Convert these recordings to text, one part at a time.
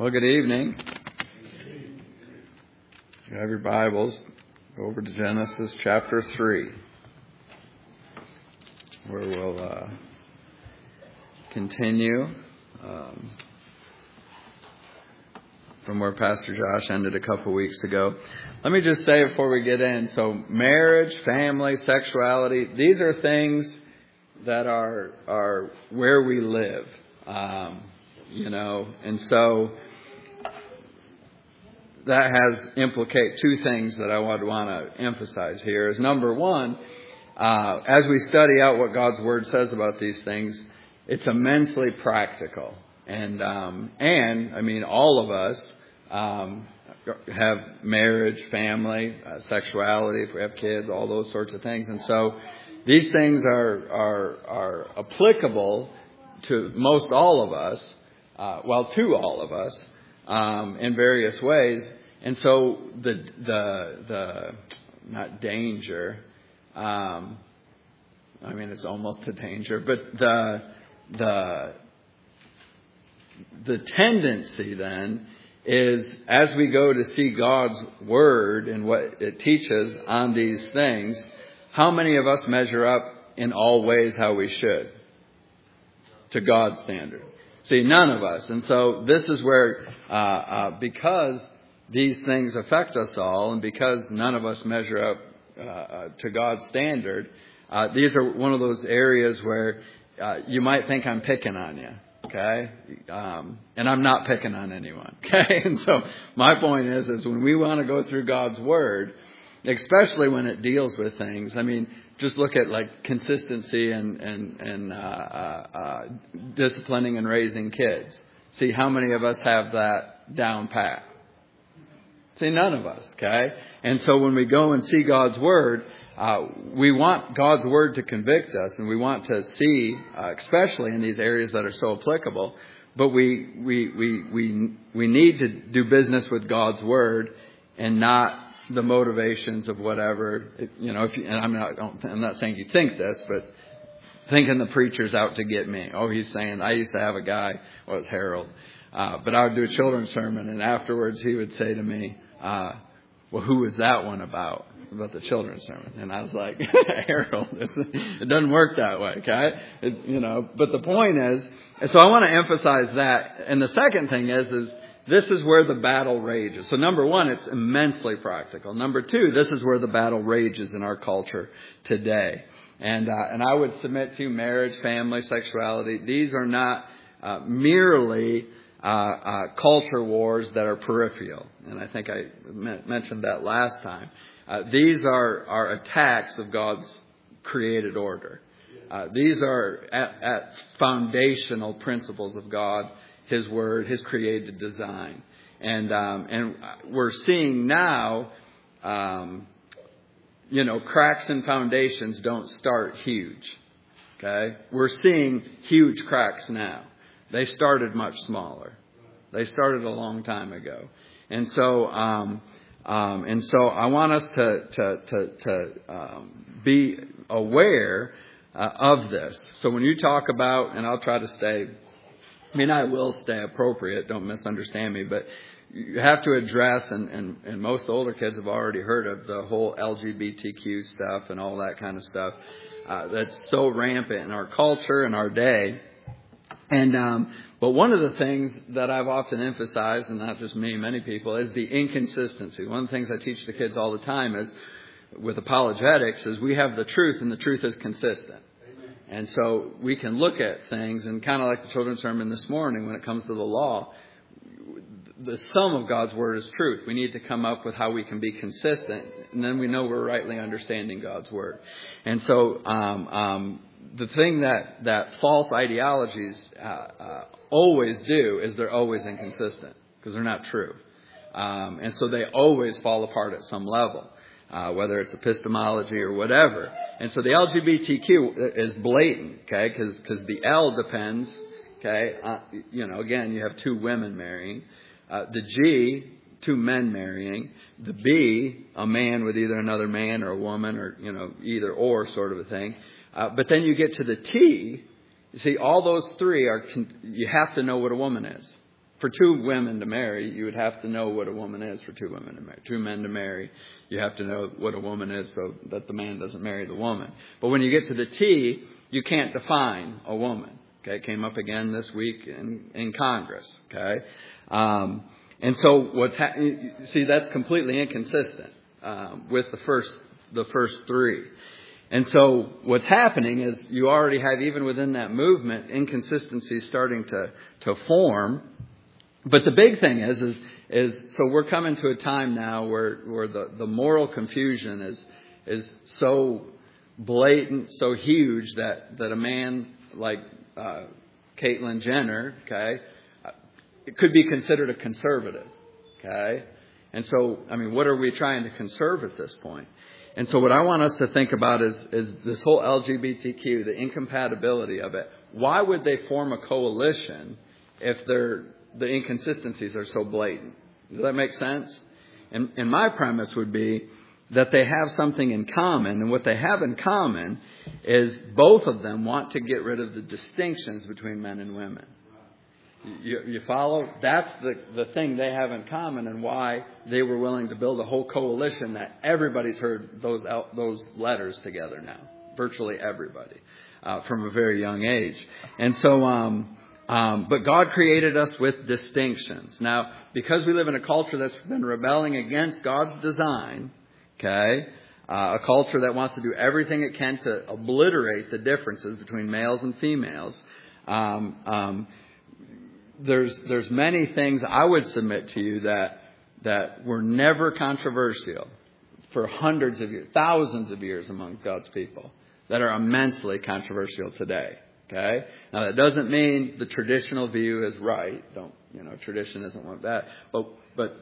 Well, good evening. If you have your Bibles, go over to Genesis chapter 3, where we'll continue from where Pastor Josh ended a couple weeks ago. Let me just say before we get in, so marriage, family, sexuality, these are things that are where we live. And so that implicate two things that I would want to emphasize here. Is number one, as we study out what God's Word says about these things, it's immensely practical. And I mean, all of us have marriage, family, sexuality, if we have kids, all those sorts of things. And so these things are applicable to most all of us. To all of us in various ways, and so the not danger. It's almost a danger, but the tendency then is, as we go to see God's Word and what it teaches on these things, how many of us measure up in all ways how we should to God's standard? See, none of us. And so this is where, because these things affect us all, and because none of us measure up to God's standard, these are one of those areas where you might think I'm picking on you, okay? And I'm not picking on anyone, okay? And so my point is when we want to go through God's Word, especially when it deals with things, just look at like consistency and disciplining and raising kids. See how many of us have that down pat. See, none of us, okay? And so when we go and see God's Word, we want God's Word to convict us, and we want to see, especially in these areas that are so applicable. But we need to do business with God's Word and not the motivations of whatever, I'm not saying you think this, but thinking the preacher's out to get me. Oh, he's saying, I used to have a guy, it was Harold, but I would do a children's sermon, and afterwards he would say to me, well, who was that one about the children's sermon? And I was like, Harold, it doesn't work that way, okay? But the point is, so I want to emphasize that. And the second thing is this is where the battle rages. So number one, it's immensely practical. Number two, this is where the battle rages in our culture today. And I would submit to you, marriage, family, sexuality, these are not merely culture wars that are peripheral. And I think I mentioned that last time. These are attacks of God's created order. These are at foundational principles of God, His Word, His created design. And we're seeing now, cracks in foundations don't start huge. Okay? We're seeing huge cracks now. They started much smaller. They started a long time ago. And so I want us to be aware of this. So when you talk about, and I'll try to stay, I will stay appropriate, don't misunderstand me, but you have to address, and most older kids have already heard of the whole LGBTQ stuff and all that kind of stuff that's so rampant in our culture and our day. But one of the things that I've often emphasized, and not just me, many people, is the inconsistency. One of the things I teach the kids all the time is, with apologetics, is we have the truth, and the truth is consistent. And so we can look at things, and kind of like the children's sermon this morning, when it comes to the law, the sum of God's Word is truth. We need to come up with how we can be consistent, and then we know we're rightly understanding God's Word. And so the thing that false ideologies always do is they're always inconsistent, because they're not true. And so they always fall apart at some level, whether it's epistemology or whatever. And so the LGBTQ is blatant, okay, because the L depends, okay, again, you have two women marrying. The G, two men marrying. The B, a man with either another man or a woman, or, either or sort of a thing. But then you get to the T. You see, all those three you have to know what a woman is. for two women to marry, you would have to know what a woman is for two women to marry. Two men to marry, you have to know what a woman is so that the man doesn't marry the woman. But when you get to the T, you can't define a woman. Okay, it came up again this week in Congress. Okay, and so see, that's completely inconsistent with the first three. And so what's happening is you already have, even within that movement, inconsistencies starting to form. But the big thing is so we're coming to a time now where the moral confusion is so blatant, so huge that a man like Caitlyn Jenner, okay, it could be considered a conservative, okay? And so, I mean, what are we trying to conserve at this point? And so what I want us to think about is this whole LGBTQ, the incompatibility of it. Why would they form a coalition if the inconsistencies are so blatant? Does that make sense? And my premise would be that they have something in common. And what they have in common is both of them want to get rid of the distinctions between men and women. You follow? That's the thing they have in common, and why they were willing to build a whole coalition that everybody's heard those letters together now. Virtually everybody from a very young age. And so, but God created us with distinctions. Now, because we live in a culture that's been rebelling against God's design, okay, a culture that wants to do everything it can to obliterate the differences between males and females, there's many things I would submit to you that were never controversial for hundreds of years, thousands of years among God's people, that are immensely controversial today. Okay? Now that doesn't mean the traditional view is right. Tradition isn't like that. But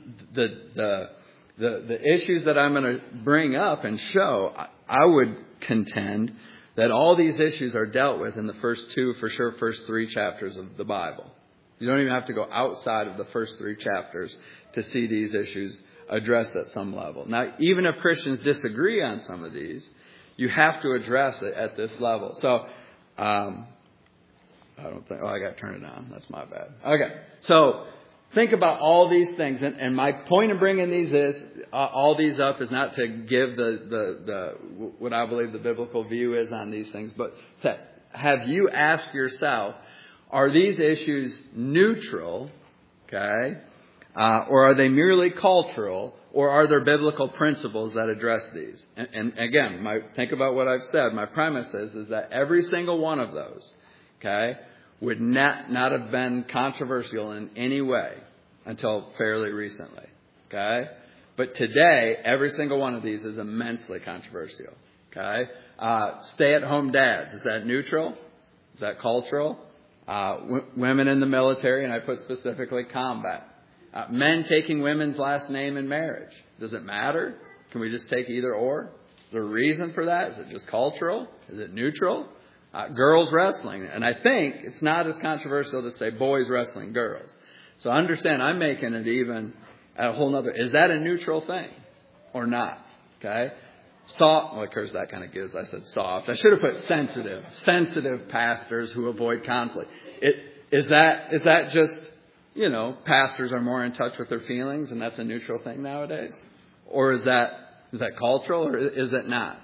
the issues that I'm going to bring up and show, I would contend that all these issues are dealt with in the first three chapters of the Bible. You don't even have to go outside of the first three chapters to see these issues addressed at some level. Now, even if Christians disagree on some of these, you have to address it at this level. So, I got to turn it on. That's my bad. Okay. So, think about all these things. And my point in bringing all these up is not to give the what I believe the biblical view is on these things, but to have you ask yourself, are these issues neutral, okay, or are they merely cultural, or are there biblical principles that address these? And again, think about what I've said. My premise is that every single one of those, okay, would not have been controversial in any way until fairly recently, okay? But today, every single one of these is immensely controversial, okay? Stay-at-home dads, is that neutral? Is that cultural? Women in the military, and I put specifically combat. Men taking women's last name in marriage. Does it matter? Can we just take either or? Is there a reason for that? Is it just cultural? Is it neutral? Girls wrestling. And I think it's not as controversial to say boys wrestling girls. So understand, I'm making it even a whole nother. Is that a neutral thing or not? Okay? Soft, what curse that kind of gives? I said soft. I should have put sensitive. Sensitive pastors who avoid conflict. Is that just, pastors are more in touch with their feelings and that's a neutral thing nowadays? Or is that cultural or is it not?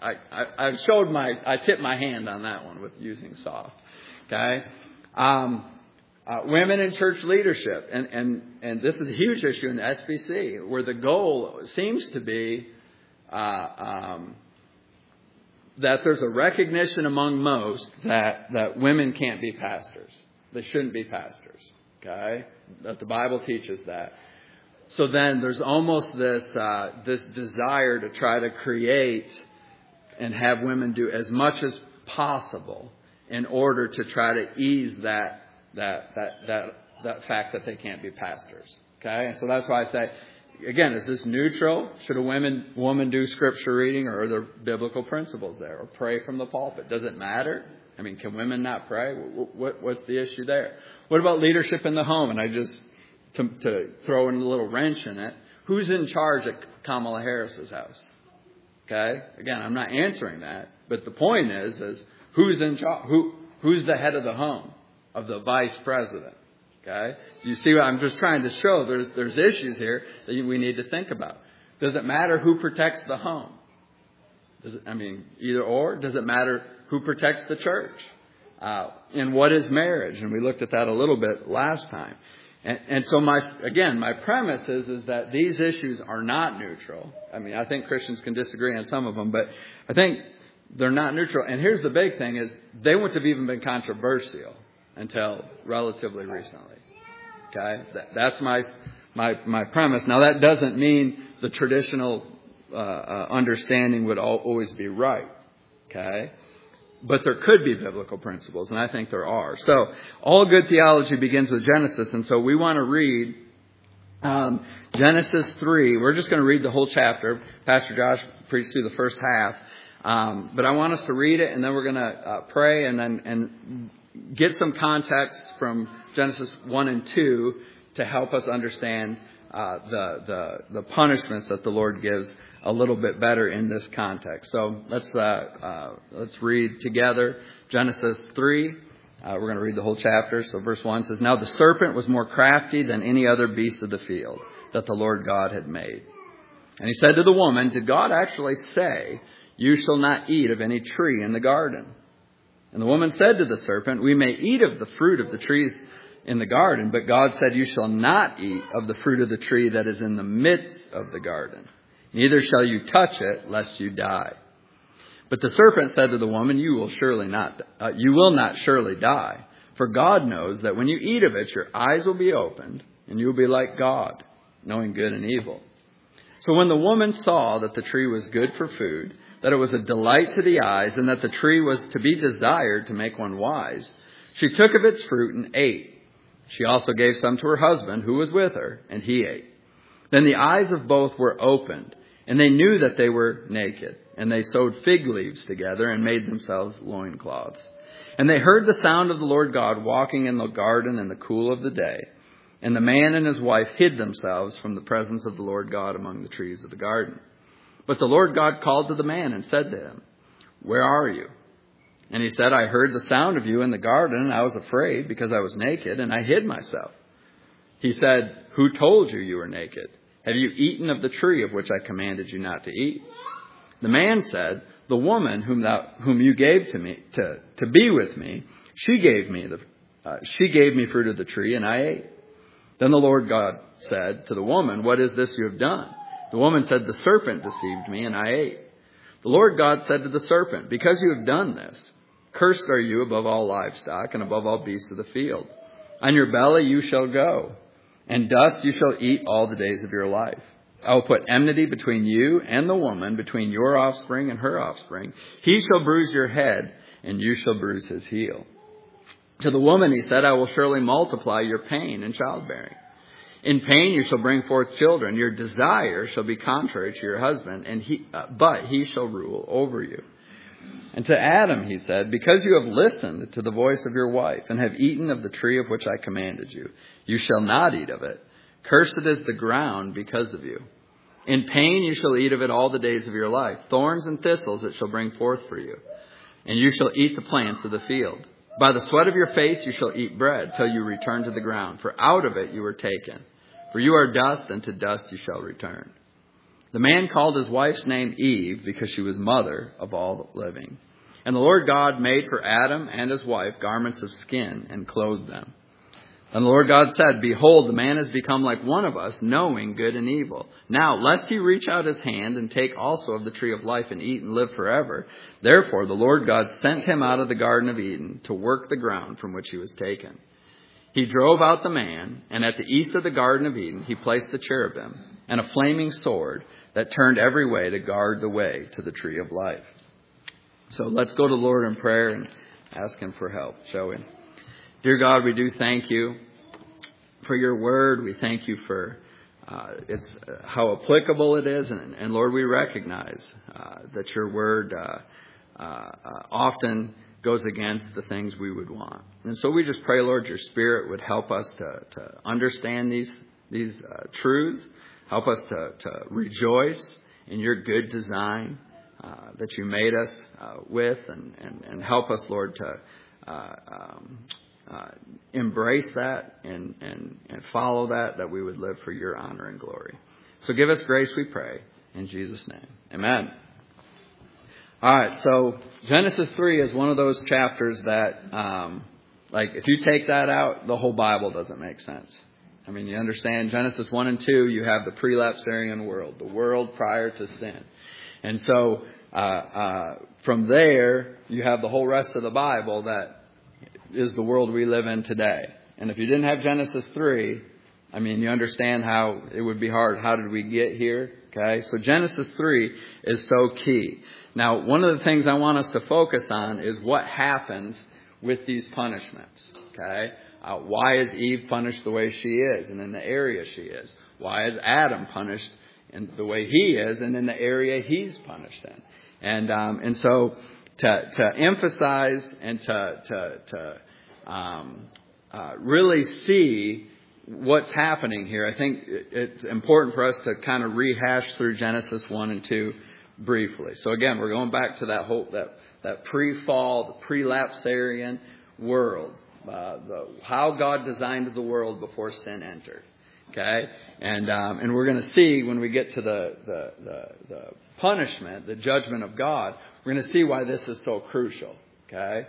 I tipped my hand on that one with using soft. Okay? Women in church leadership. And this is a huge issue in the SBC where the goal seems to be that there's a recognition among most that women can't be pastors. They shouldn't be pastors. Okay? That the Bible teaches that. So then there's almost this desire to try to create and have women do as much as possible in order to try to ease that fact that they can't be pastors. Okay? And so that's why I say, again, is this neutral? Should a woman do scripture reading, or are there biblical principles there? Or pray from the pulpit? Does it matter? I mean, can women not pray? What's the issue there? What about leadership in the home? And I just, to throw in a little wrench in it, who's in charge at Kamala Harris's house? Okay? Again, I'm not answering that. But the point is who's in charge? Who's the head of the home? Of the vice president? Okay? You see what I'm just trying to show? There's issues here that we need to think about. Does it matter who protects the home? Either or. Does it matter who protects the church? And what is marriage? And we looked at that a little bit last time. And so my premise is that these issues are not neutral. I think Christians can disagree on some of them, but I think they're not neutral. And here's the big thing is they wouldn't have even been controversial until relatively recently. Okay? That's my premise. Now that doesn't mean the traditional understanding would always be right. Okay? But there could be biblical principles, and I think there are. So all good theology begins with Genesis, and so we want to read Genesis 3. We're just going to read the whole chapter. Pastor Josh preached through the first half. But I want us to read it, and then we're going to pray and get some context from Genesis 1 and 2 to help us understand the punishments that the Lord gives a little bit better in this context. So let's read together Genesis 3. We're going to read the whole chapter. So verse 1 says, "Now the serpent was more crafty than any other beast of the field that the Lord God had made. And he said to the woman, 'Did God actually say, you shall not eat of any tree in the garden?' And the woman said to the serpent, 'We may eat of the fruit of the trees in the garden, but God said, you shall not eat of the fruit of the tree that is in the midst of the garden. Neither shall you touch it, lest you die.' But the serpent said to the woman, you will not surely die. For God knows that when you eat of it, your eyes will be opened, and you will be like God, knowing good and evil.' So when the woman saw that the tree was good for food, that it was a delight to the eyes, and that the tree was to be desired to make one wise, she took of its fruit and ate. She also gave some to her husband, who was with her, and he ate. Then the eyes of both were opened, and they knew that they were naked. And they sewed fig leaves together and made themselves loincloths. And they heard the sound of the Lord God walking in the garden in the cool of the day. And the man and his wife hid themselves from the presence of the Lord God among the trees of the garden. But the Lord God called to the man and said to him, 'Where are you?' And he said, 'I heard the sound of you in the garden, and I was afraid because I was naked, and I hid myself.' He said, 'Who told you you were naked? Have you eaten of the tree of which I commanded you not to eat?' The man said, 'The woman whom you gave to me to be with me, she gave me fruit of the tree, and I ate.' Then the Lord God said to the woman, 'What is this you have done?' The woman said, 'The serpent deceived me, and I ate.' The Lord God said to the serpent, 'Because you have done this, cursed are you above all livestock and above all beasts of the field. On your belly you shall go, and dust you shall eat all the days of your life. I will put enmity between you and the woman, between your offspring and her offspring. He shall bruise your head, and you shall bruise his heel.' To the woman he said, 'I will surely multiply your pain in childbearing. In pain you shall bring forth children. Your desire shall be contrary to your husband, but he shall rule over you.' And to Adam he said, 'Because you have listened to the voice of your wife, and have eaten of the tree of which I commanded you, you shall not eat of it. Cursed is the ground because of you. In pain you shall eat of it all the days of your life. Thorns and thistles it shall bring forth for you. And you shall eat the plants of the field. By the sweat of your face you shall eat bread, till you return to the ground. For out of it you were taken. For you are dust, and to dust you shall return.' The man called his wife's name Eve, because she was mother of all living. And the Lord God made for Adam and his wife garments of skin, and clothed them. And the Lord God said, 'Behold, the man has become like one of us, knowing good and evil. Now, lest he reach out his hand and take also of the tree of life and eat and live forever.' Therefore the Lord God sent him out of the Garden of Eden to work the ground from which he was taken. He drove out the man, and at the east of the Garden of Eden he placed the cherubim and a flaming sword that turned every way to guard the way to the tree of life." So let's go to the Lord in prayer and ask him for help, shall we? Dear God, we do thank you for your word. We thank you for how applicable it is. And Lord, we recognize that your word often goes against the things we would want. And so we just pray, Lord, your Spirit would help us to understand these truths. Help us to rejoice in your good design that you made us with. And help us, Lord, to embrace that and follow that we would live for your honor and glory. So give us grace, we pray. In Jesus' name. Amen. All right, so Genesis 3 is one of those chapters that, if you take that out, the whole Bible doesn't make sense. I mean, you understand, Genesis 1 and 2, you have the pre-lapsarian world, the world prior to sin. And so from there, you have the whole rest of the Bible that is the world we live in today. And if you didn't have Genesis 3, I mean, you understand how it would be hard. How did we get here? Okay, so Genesis 3 is so key. Now, one of the things I want us to focus on is what happens with these punishments. Okay, why is Eve punished the way she is and in the area she is? Why is Adam punished in the way he is and in the area he's punished in? And so to emphasize and to really see what's happening here, I think it's important for us to kind of rehash through Genesis 1 and 2 briefly. So again, we're going back to that pre-fall, the pre-lapsarian world, how God designed the world before sin entered. Okay, and we're going to see when we get to the punishment, the judgment of God, we're going to see why this is so crucial. Okay,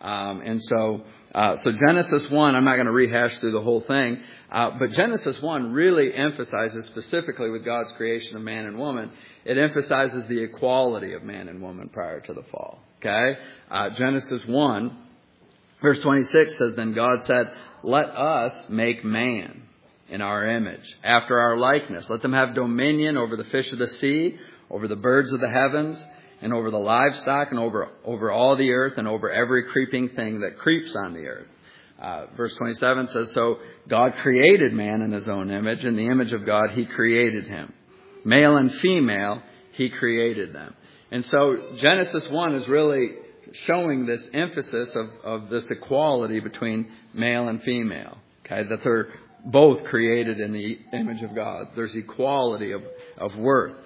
so Genesis 1, I'm not going to rehash through the whole thing, but Genesis 1 really emphasizes, specifically with God's creation of man and woman, it emphasizes the equality of man and woman prior to the fall. Okay, Genesis 1, verse 26 says, "Then God said, 'Let us make man in our image, after our likeness. Let them have dominion over the fish of the sea, over the birds of the heavens, and over the livestock, and over all the earth, and over every creeping thing that creeps on the earth.'" Verse 27 says, "So God created man in his own image. In the image of God, he created him. Male and female, he created them." And so Genesis 1 is really showing this emphasis of this equality between male and female. Okay, that they're both created in the image of God. There's equality of worth.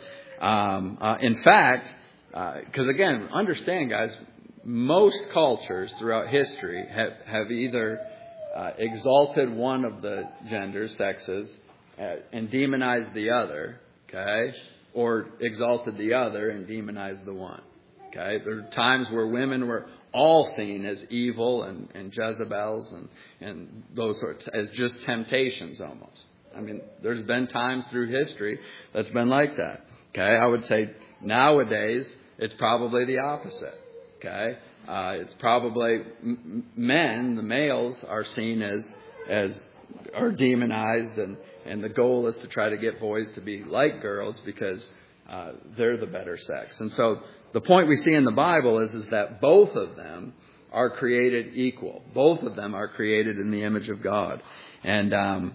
In fact, because again, understand, guys, most cultures throughout history have either exalted one of the genders, sexes, and demonized the other, okay, or exalted the other and demonized the one. Okay, there are times where women were all seen as evil and Jezebels and those sorts, as just temptations almost. I mean, there's been times through history that's been like that. Okay, I would say nowadays it's probably the opposite. Okay, it's probably men, the males, are seen as are demonized, and the goal is to try to get boys to be like girls because they're the better sex. And so the point we see in the Bible is that both of them are created equal. Both of them are created in the image of God. And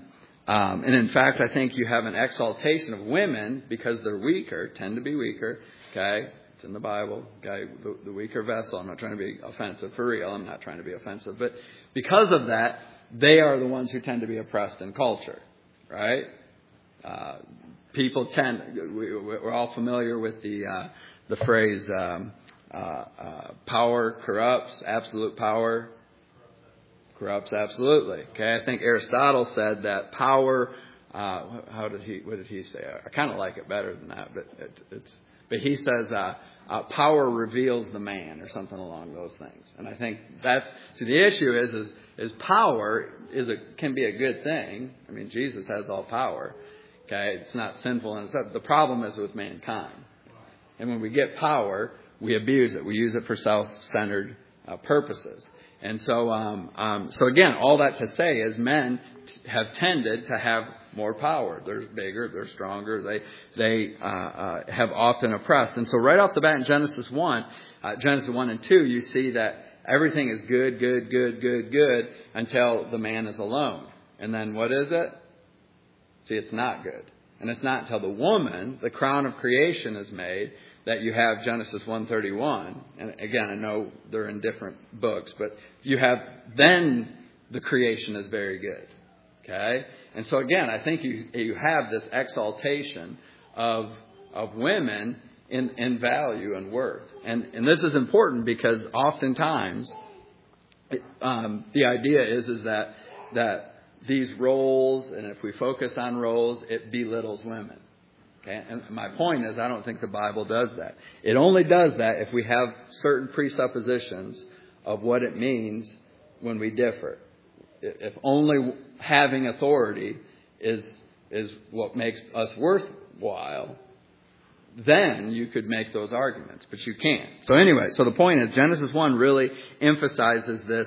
in fact, I think you have an exaltation of women because they're weaker, tend to be weaker. Okay, it's in the Bible. Okay, the weaker vessel. I'm not trying to be offensive, for real. I'm not trying to be offensive, but because of that, they are the ones who tend to be oppressed in culture, right? People tend. We're all familiar with the phrase "power corrupts." Absolute power corrupts absolutely. Okay, I think Aristotle said that power. What did he say? I kind of like it better than that, but he says power reveals the man, or something along those things. And I think the issue is power can be a good thing. I mean, Jesus has all power. Okay, it's not sinful and stuff. The problem is with mankind. And when we get power, we abuse it. We use it for self-centered purposes. And so again, all that to say is men have tended to have more power. They're bigger, they're stronger, they have often oppressed. And so right off the bat in Genesis 1 and 2, you see that everything is good until the man is alone. And then what is it? See, it's not good. And it's not until the woman, the crown of creation, is made, that you have Genesis 1:31. And again, I know they're in different books, but you have, then the creation is very good. Okay? And so again, I think you have this exaltation of women in value and worth. And this is important because oftentimes The idea is that these roles, and if we focus on roles, it belittles women. Okay? And my point is, I don't think the Bible does that. It only does that if we have certain presuppositions of what it means when we differ. If only having authority is what makes us worthwhile, then you could make those arguments, but you can't. So anyway, so the point is, Genesis 1 really emphasizes this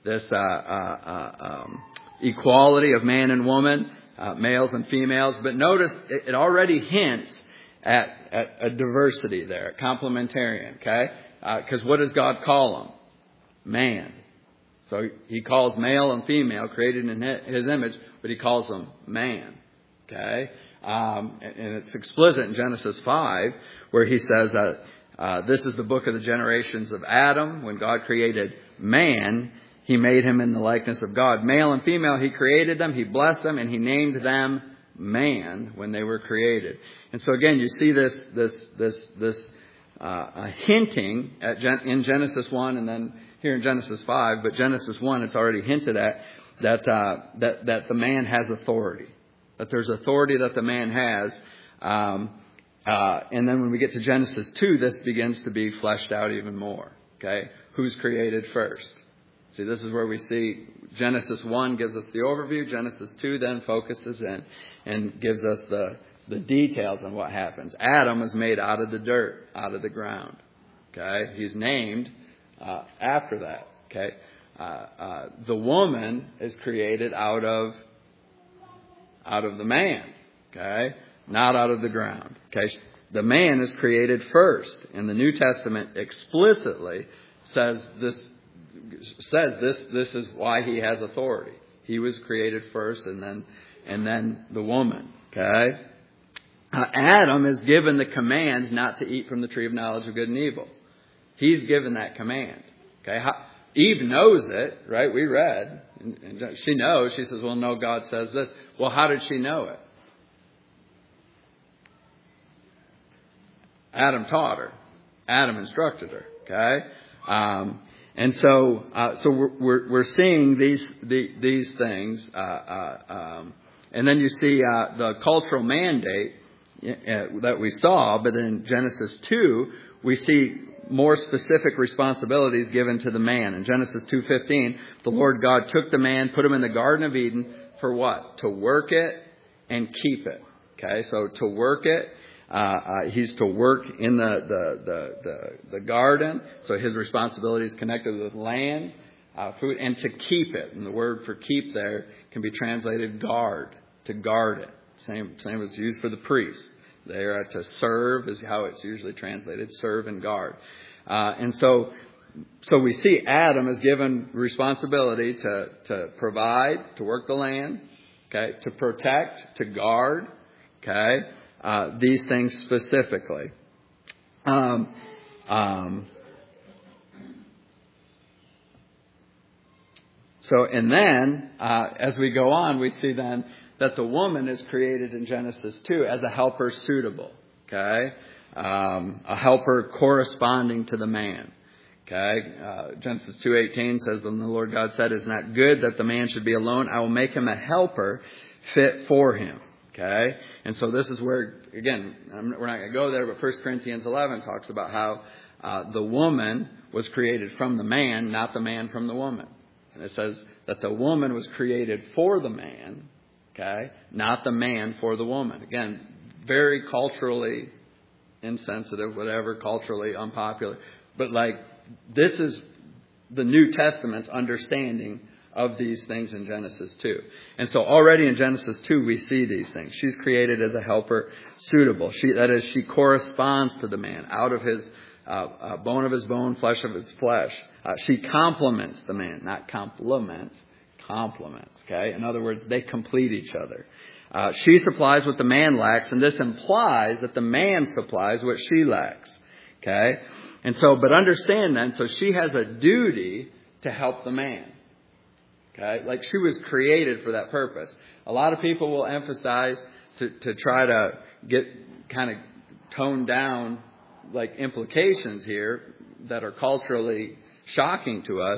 equality of man and woman, males and females. But notice it already hints at a diversity there, complementarian. Okay, because what does God call them? Man. So He calls male and female, created in His image, but He calls them man. Okay. And it's explicit in Genesis 5, where He says that this is the book of the generations of Adam. When God created man, He made him in the likeness of God. Male and female, He created them, He blessed them, and He named them man when they were created. And so again, you see this hinting in Genesis 1, and then here in Genesis 5. But Genesis 1, it's already hinted at that the man has authority. That there's authority that the man has. And then when we get to Genesis 2, this begins to be fleshed out even more. Okay? Who's created first? See, this is where we see Genesis 1 gives us the overview. Genesis 2 then focuses in and gives us the details on what happens. Adam is made out of the dirt, out of the ground. Okay? He's named after that. Okay? The woman is created out of the man, okay? Not out of the ground, okay? The man is created first, and the New Testament explicitly says this is why he has authority. He was created first, and then the woman, okay? Adam is given the command not to eat from the tree of knowledge of good and evil. He's given that command, okay? Eve knows it, right? We read. And she knows. She says, well, no, God says this. Well, how did she know it? Adam taught her. Adam instructed her. Okay? And so we're seeing these things. And then you see the cultural mandate that we saw. But in Genesis 2, we see more specific responsibilities given to the man. In Genesis 2:15, the Lord God took the man, put him in the Garden of Eden for what? To work it and keep it. Okay, so to work it, he's to work in the garden. So his responsibility is connected with land, food, and to keep it. And the word for keep there can be translated guard, to guard it. Same as used for the priest. They are to serve is how it's usually translated, serve and guard. And so we see Adam is given responsibility to provide, to work the land, okay, to protect, to guard, okay, these things specifically. So, and then, as we go on, we see then that the woman is created in Genesis 2 as a helper suitable, okay? A helper corresponding to the man, okay? Genesis 2:18 says, then the Lord God said, it's not good that the man should be alone. I will make him a helper fit for him, okay? And so this is where, again, we're not going to go there, but 1 Corinthians 11 talks about how the woman was created from the man, not the man from the woman. And it says that the woman was created for the man, okay, not the man for the woman. Again, very culturally insensitive, whatever, culturally unpopular. But this is the New Testament's understanding of these things in Genesis 2. And so already in Genesis 2, we see these things. She's created as a helper suitable. That is, she corresponds to the man, out of his bone of his bone, flesh of his flesh. She complements the man, not compliments. Complements, okay? In other words, they complete each other. She supplies what the man lacks, and this implies that the man supplies what she lacks, okay? And so, but understand then, so she has a duty to help the man, okay? Like she was created for that purpose. A lot of people will emphasize to try to get kind of toned down like implications here that are culturally shocking to us.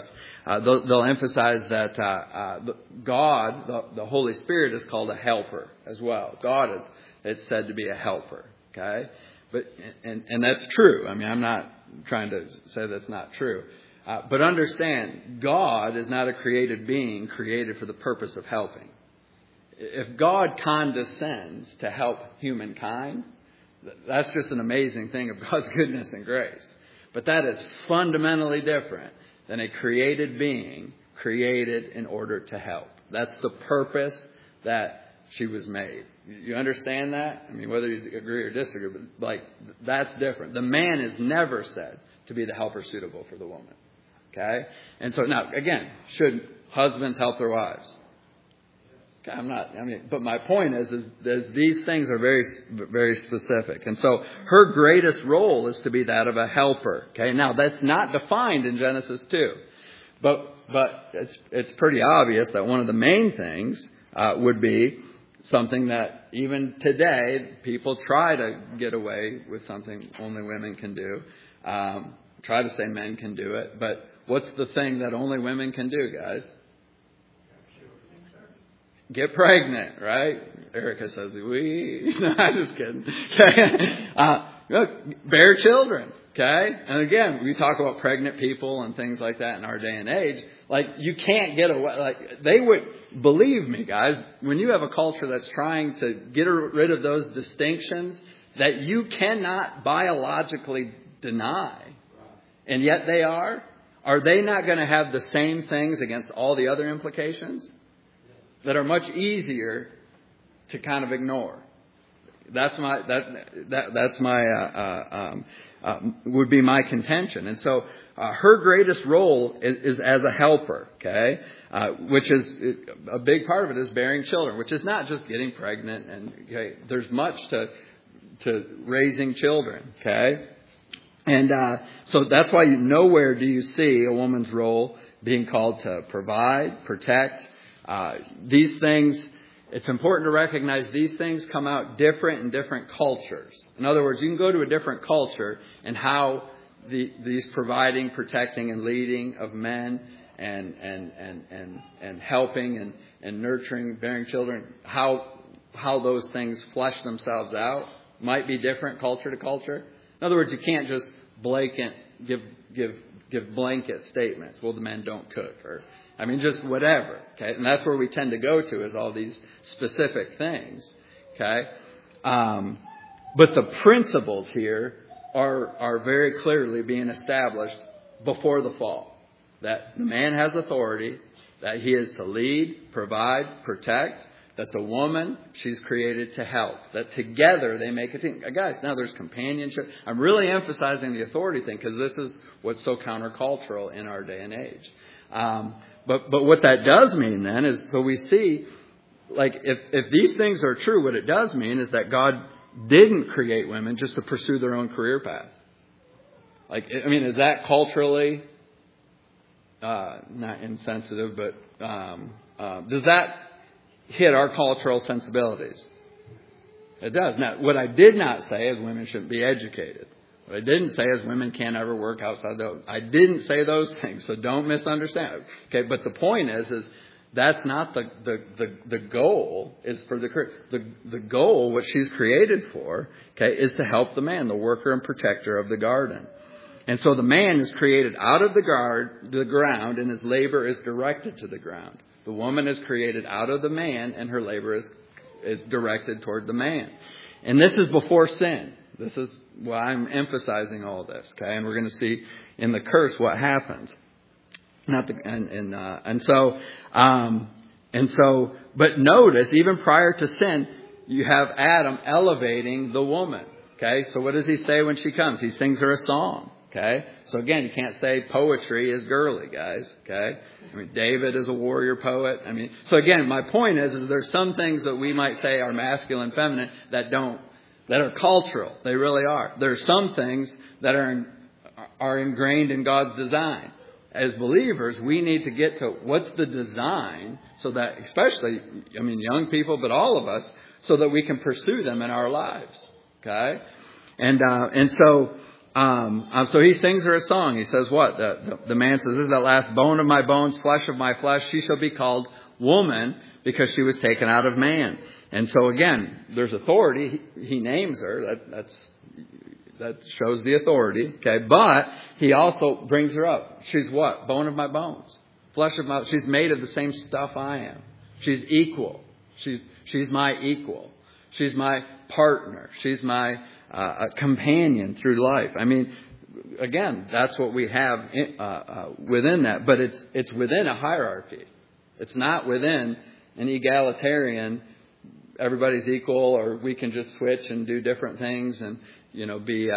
they'll emphasize that God, the Holy Spirit, is called a helper as well. God it's said to be a helper. Okay, but and that's true. I mean, I'm not trying to say that's not true. But understand, God is not a created being created for the purpose of helping. If God condescends to help humankind, that's just an amazing thing of God's goodness and grace. But that is fundamentally different than a created being created in order to help. That's the purpose that she was made. You understand that? I mean, whether you agree or disagree, but that's different. The man is never said to be the helper suitable for the woman. Okay? And so now, again, should husbands help their wives? Okay, but my point is these things are very, very specific. And so her greatest role is to be that of a helper. Okay? Now, that's not defined in Genesis 2. But it's pretty obvious that one of the main things would be something that even today people try to get away with, something only women can do. Try to say men can do it. But what's the thing that only women can do, guys? Get pregnant, right? Erica says, no, I'm just kidding. Bear children, okay? And again, we talk about pregnant people and things like that in our day and age. You can't get away. They would, believe me, guys, when you have a culture that's trying to get rid of those distinctions that you cannot biologically deny, and yet they are they not going to have the same things against all the other implications that are much easier to kind of ignore? That's my would be my contention. And so her greatest role is as a helper, okay? Which is a big part of it is bearing children, which is not just getting pregnant. And okay, there's much to raising children, okay? And so that's why nowhere do you see a woman's role being called to provide, protect. These things, it's important to recognize these things come out different in different cultures. In other words, you can go to a different culture and how these providing, protecting, and leading of men and helping and nurturing, bearing children, how those things flesh themselves out might be different culture to culture. In other words, you can't just give blanket statements. Well, the men don't cook, or just whatever. Okay, and that's where we tend to go to, is all these specific things. Okay, but the principles here are very clearly being established before the fall. That the man has authority, that he is to lead, provide, protect. That the woman, she's created to help. That together they make a team. Guys, now there's companionship. I'm really emphasizing the authority thing because this is what's so countercultural in our day and age. But what that does mean then is, so we see, if these things are true, what it does mean is that God didn't create women just to pursue their own career path. Is that culturally not insensitive, but does that hit our cultural sensibilities? It does. Now, what I did not say is women shouldn't be educated. What I didn't say is women can't ever work outside those. I didn't say those things, so don't misunderstand. Okay, but the point is that's not the goal. Is for the goal, what she's created for, okay, is to help the man, the worker and protector of the garden. And so the man is created out of the ground, and his labor is directed to the ground. The woman is created out of the man, and her labor is directed toward the man. And this is before sin. This is why I'm emphasizing all this. Okay, and we're going to see in the curse what happens. But notice, even prior to sin, you have Adam elevating the woman. Okay, so what does he say when she comes? He sings her a song. Okay, so again, you can't say poetry is girly, guys. Okay, David is a warrior poet. So again, my point is there's some things that we might say are masculine, feminine that are cultural. They really are. There's some things that are ingrained in God's design. As believers, we need to get to what's the design, so that especially, young people, but all of us, so that we can pursue them in our lives. Okay, and so. So he sings her a song. He says what? The man says, "This is the last bone of my bones, flesh of my flesh. She shall be called woman because she was taken out of man." And so again, there's authority. He names her. That shows the authority. Okay. But he also brings her up. She's what? Bone of my bones. Flesh of my, she's made of the same stuff I am. She's equal. She's my equal. She's my partner. She's my a companion through life. I mean, again, that's what we have within that. But it's within a hierarchy. It's not within an egalitarian, everybody's equal, or we can just switch and do different things and, be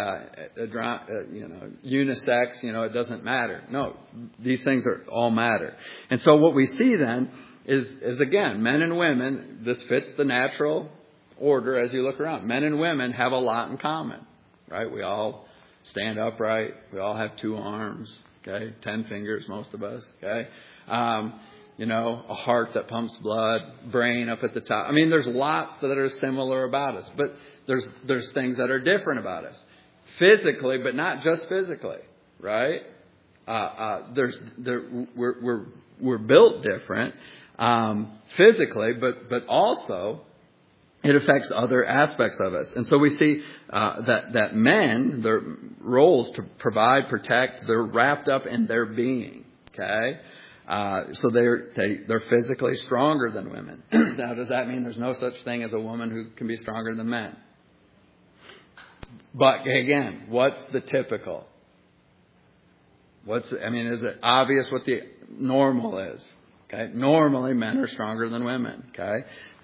unisex. It doesn't matter. No, these things all matter. And so what we see then is again, men and women, this fits the natural order as you look around. Men and women have a lot in common, right? We all stand upright. We all have 2 arms, okay? 10 fingers, most of us, okay? A heart that pumps blood, brain up at the top. I mean, there's lots that are similar about us, but there's things that are different about us. Physically, but not just physically, right? We're built different, physically, but also it affects other aspects of us. And so we see that men, their roles to provide, protect, they're wrapped up in their being. Okay, so they're physically stronger than women. Now, does that mean there's no such thing as a woman who can be stronger than men? But again, what's the typical? Is it obvious what the normal is? Okay, normally men are stronger than women. Okay,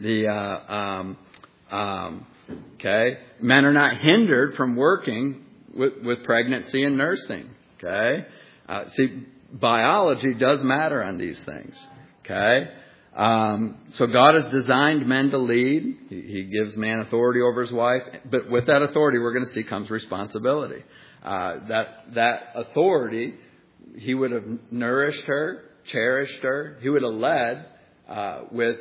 men are not hindered from working with pregnancy and nursing. Okay, biology does matter on these things. Okay, so God has designed men to lead. He gives man authority over his wife, but with that authority, we're going to see comes responsibility. That authority, he would have nourished her, cherished her. He would have led with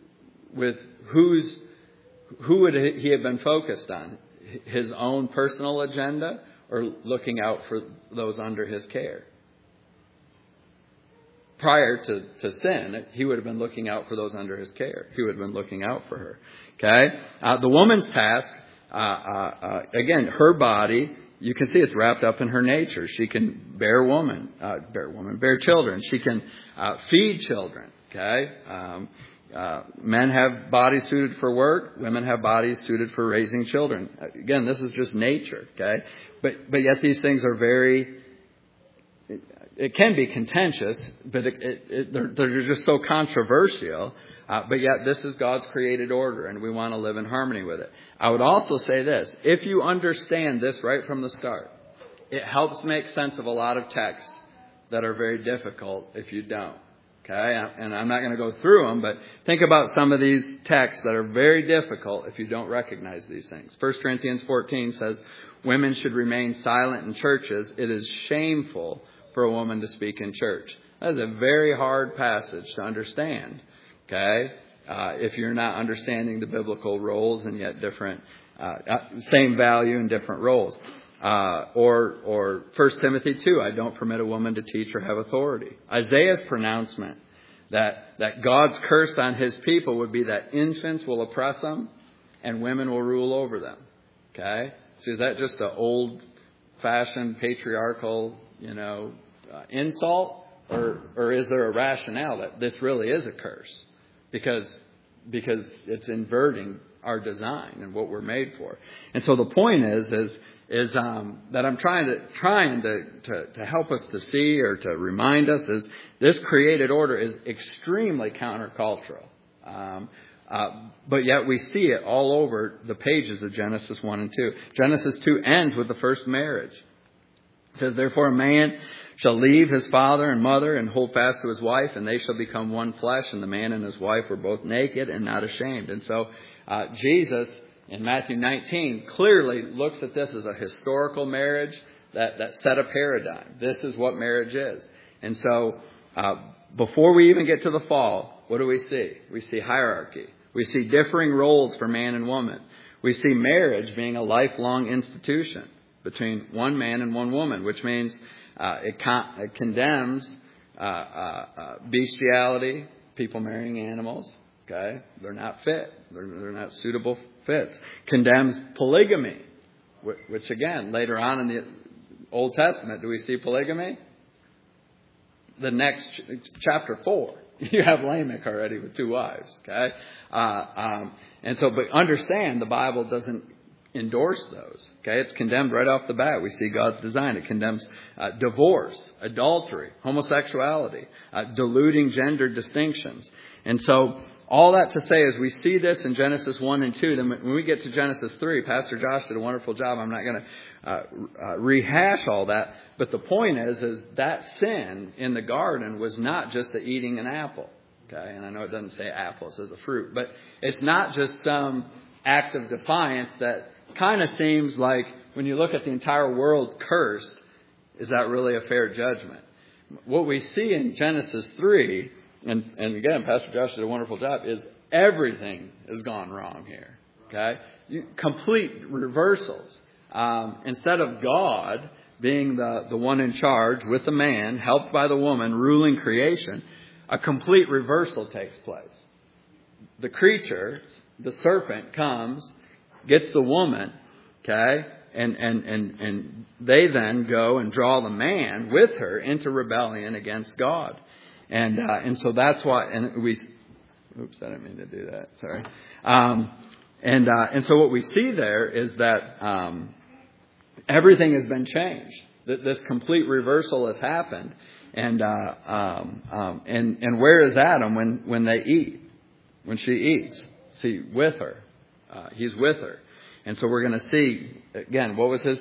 who would he have been focused on? His own personal agenda or looking out for those under his care? Prior to sin, he would have been looking out for those under his care. He would have been looking out for her. Okay? The woman's task, again, her body, you can see it's wrapped up in her nature. She can bear children. She can feed children. Okay? Men have bodies suited for work. Women have bodies suited for raising children. Again, this is just nature. Okay? But yet these things are very... It can be contentious, but they're just so controversial. But yet this is God's created order, and we want to live in harmony with it. I would also say this. If you understand this right from the start, it helps make sense of a lot of texts that are very difficult if you don't. Okay? And I'm not going to go through them, but think about some of these texts that are very difficult if you don't recognize these things. 1 Corinthians 14 says, women should remain silent in churches. It is shameful for a woman to speak in church. That is a very hard passage to understand. Okay? If you're not understanding the biblical roles and yet different, same value and different roles. Or 1 Timothy 2, I don't permit a woman to teach or have authority. Isaiah's pronouncement that God's curse on his people would be that infants will oppress them and women will rule over them. Okay? So is that just an old-fashioned patriarchal, insult? Or is there a rationale that this really is a curse? Because it's inverting our design and what we're made for. And so the point is that I'm trying to help us to see or to remind us is this created order is extremely countercultural. But yet we see it all over the pages of Genesis 1 and 2. Genesis 2 ends with the first marriage. It says, therefore a man shall leave his father and mother and hold fast to his wife, and they shall become one flesh. And the man and his wife were both naked and not ashamed. And so Jesus in Matthew 19 clearly looks at this as a historical marriage that set a paradigm. This is what marriage is. And so before we even get to the fall, what do we see? We see hierarchy. We see differing roles for man and woman. We see marriage being a lifelong institution. between one man and one woman, which means it condemns bestiality, people marrying animals. Okay, they're not fit. They're not suitable fits. Condemns polygamy, which again, later on in the Old Testament, do we see polygamy? The next chapter 4, you have Lamech already with 2 wives. Okay, and so, but understand the Bible doesn't endorse those. Okay, it's condemned right off the bat. We see God's design. It condemns divorce, adultery, homosexuality, diluting gender distinctions, and so. All that to say is we see this in Genesis 1 and 2. Then when we get to Genesis 3, Pastor Josh did a wonderful job. I'm not going to rehash all that. But the point is that sin in the garden was not just the eating an apple. Okay, and I know it doesn't say apple, it says a fruit. But it's not just some act of defiance that kind of seems like when you look at the entire world cursed, is that really a fair judgment? What we see in Genesis 3... And again, Pastor Josh did a wonderful job, is everything has gone wrong here. Okay? Complete reversals. Instead of God being the one in charge with the man, helped by the woman, ruling creation, a complete reversal takes place. The creature, the serpent, comes, gets the woman, okay, and they then go and draw the man with her into rebellion against God. And so that's why, and we, oops, I didn't mean to do that. Sorry. And so what we see there is that everything has been changed. This complete reversal has happened. And where is Adam when they eat? When she eats? See, with her. He's with her. And so we're going to see again, what was his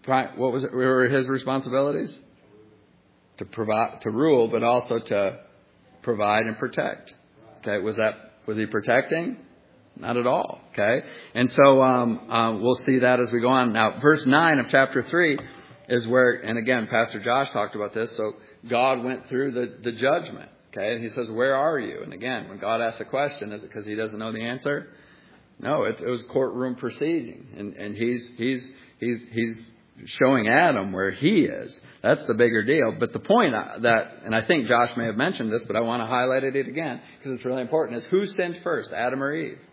responsibilities? To provide, to rule, but also to provide and protect. Okay, was he protecting? Not at all. Okay, and so we'll see that as we go on. Now, verse 9 of chapter 3 is where, and again, Pastor Josh talked about this. So God went through the judgment. Okay, and He says, "Where are you?" And again, when God asks a question, is it because He doesn't know the answer? No, it was courtroom proceeding, and He's showing Adam where he is. That's the bigger deal. But the point and I think Josh may have mentioned this, but I want to highlight it again because it's really important, is who sinned first, Adam or Eve?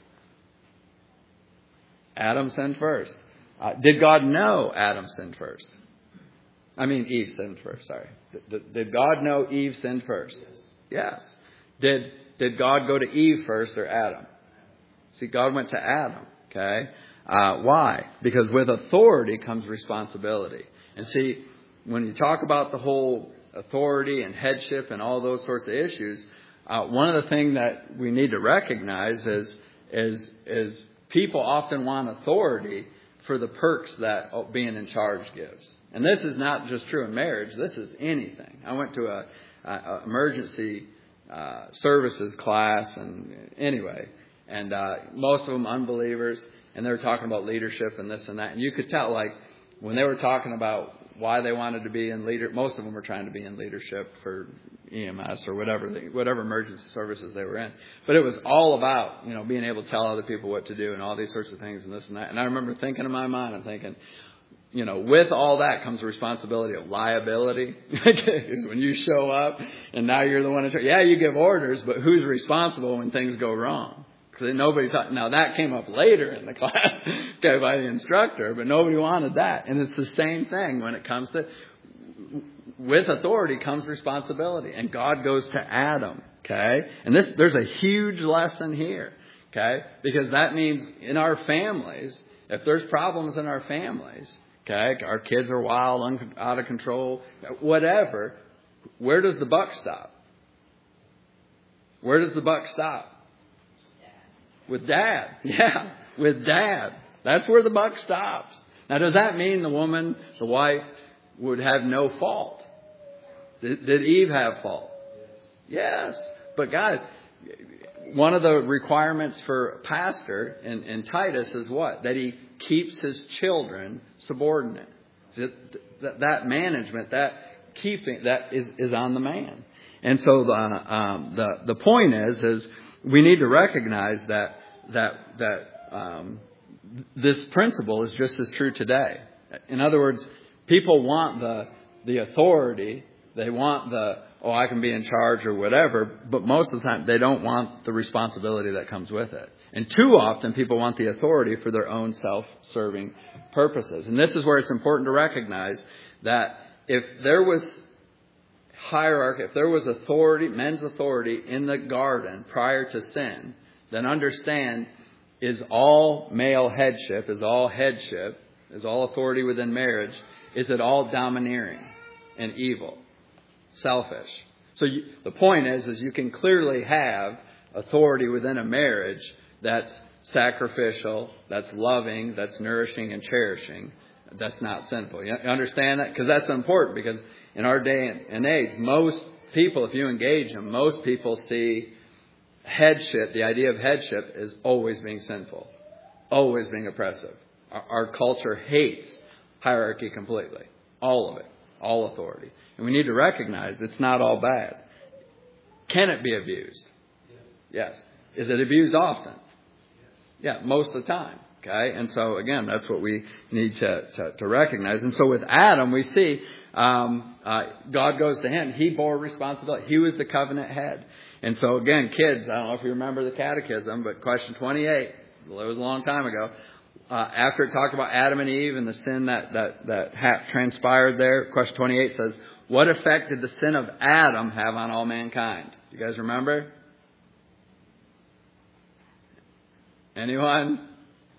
Adam sinned first. Did God know Adam sinned first? Eve sinned first, sorry. Did God know Eve sinned first? Yes. Did God go to Eve first or Adam? See, God went to Adam, okay? Why? Because with authority comes responsibility. And see, when you talk about the whole authority and headship and all those sorts of issues, one of the things that we need to recognize is people often want authority for the perks that being in charge gives. And this is not just true in marriage. This is anything. I went to a emergency services class, and anyway, and most of them unbelievers. And they were talking about leadership and this and that. And you could tell, like, when they were talking about why they wanted to be in leadership, most of them were trying to be in leadership for EMS or whatever emergency services they were in. But it was all about, being able to tell other people what to do and all these sorts of things and this and that. And I remember thinking in my mind, I'm thinking, with all that comes the responsibility of liability. Because when you show up and now you're the one in charge. Yeah, you give orders, but who's responsible when things go wrong? Because nobody thought. Now that came up later in the class, okay, by the instructor, but nobody wanted that. And it's the same thing when it comes to, with authority comes responsibility, and God goes to Adam, okay. And there's a huge lesson here, okay, because that means in our families, if there's problems in our families, okay, our kids are wild, out of control, whatever. Where does the buck stop? Where does the buck stop? With Dad. Yeah, with Dad. That's where the buck stops. Now, does that mean the wife, would have no fault? Did Eve have fault? Yes. But guys, one of the requirements for a pastor in Titus is what? That he keeps his children subordinate. That management, that keeping, that is on the man. And so the point is we need to recognize that this principle is just as true today. In other words, people want the authority. They want I can be in charge or whatever. But most of the time, they don't want the responsibility that comes with it. And too often, people want the authority for their own self-serving purposes. And this is where it's important to recognize that if there was hierarchy, if there was authority, men's authority in the garden prior to sin, then understand, is all male headship, is all authority within marriage, is it all domineering and evil, selfish? So the point is you can clearly have authority within a marriage that's sacrificial, that's loving, that's nourishing and cherishing, that's not sinful. You understand that? Because that's important, because in our day and age, most people, if you engage them, most people see headship, the idea of headship, as always being sinful, always being oppressive. Our culture hates hierarchy completely. All of it. All authority. And we need to recognize it's not all bad. Can it be abused? Yes. Is it abused often? Yeah, most of the time. Okay? And so, again, that's what we need to recognize. And so with Adam, we see God goes to him. He bore responsibility. He was the covenant head. And so, again, kids, I don't know if you remember the catechism, but question 28, it was a long time ago, after it talked about Adam and Eve and the sin that transpired there, question 28 says, what effect did the sin of Adam have on all mankind? You guys remember? Anyone?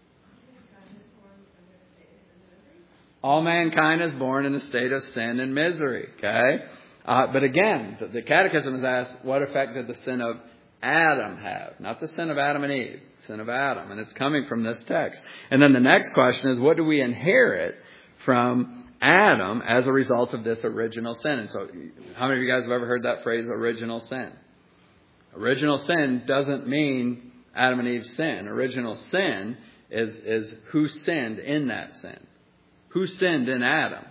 All mankind is born in a state of sin and misery. Okay? But again, the catechism is asked, what effect did the sin of Adam have? Not the sin of Adam and Eve. Sin of Adam. And it's coming from this text. And then the next question is, what do we inherit from Adam as a result of this original sin? And so, how many of you guys have ever heard that phrase, original sin? Original sin doesn't mean Adam and Eve's sin. Original sin is who sinned in that sin. Who sinned in Adam?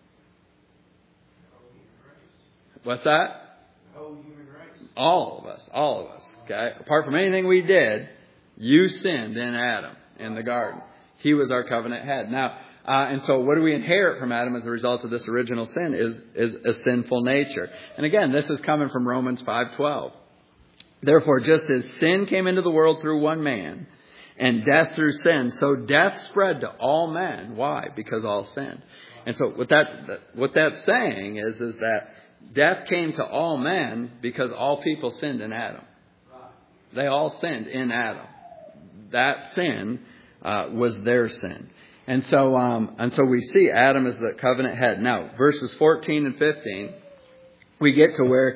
What's that? The whole human race. All of us. Okay? Apart from anything we did, you sinned in Adam in the garden. He was our covenant head. Now, and so what do we inherit from Adam as a result of this original sin is a sinful nature. And again, this is coming from Romans 5:12. Therefore, just as sin came into the world through one man, and death through sin, so death spread to all men. Why? Because all sinned. And so what that's saying is that death came to all men because all people sinned in Adam. They all sinned in Adam. That sin was their sin. And so we see Adam as the covenant head. Now, verses 14 and 15, we get to where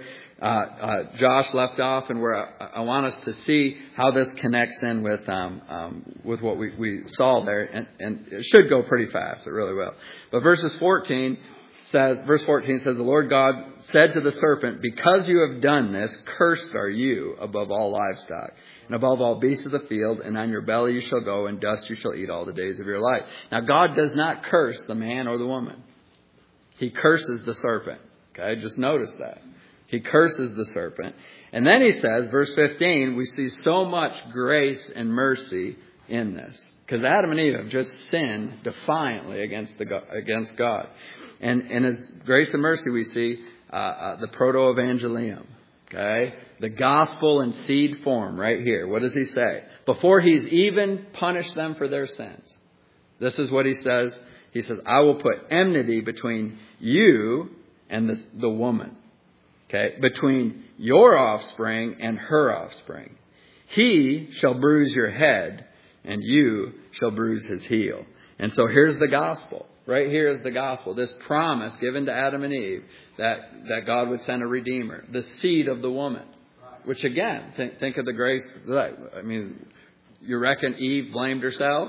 Josh left off, and where I want us to see how this connects in with what we saw there, and it should go pretty fast. It really will. But verse 14 says, the Lord God said to the serpent, because you have done this, cursed are you above all livestock, and above all beasts of the field, and on your belly you shall go, and dust you shall eat all the days of your life. Now, God does not curse the man or the woman. He curses the serpent. Okay, just notice that. He curses the serpent. And then he says, verse 15, we see so much grace and mercy in this. Because Adam and Eve have just sinned defiantly against God. And in his grace and mercy, we see the proto-evangelium. Okay? The gospel in seed form right here. What does he say? Before he's even punished them for their sins. This is what he says. He says, I will put enmity between you and the woman. Okay, between your offspring and her offspring. He shall bruise your head, and you shall bruise his heel. And so here's the gospel. Right here is the gospel. This promise given to Adam and Eve that God would send a redeemer. The seed of the woman. Which again, think of the grace. I mean, you reckon Eve blamed herself?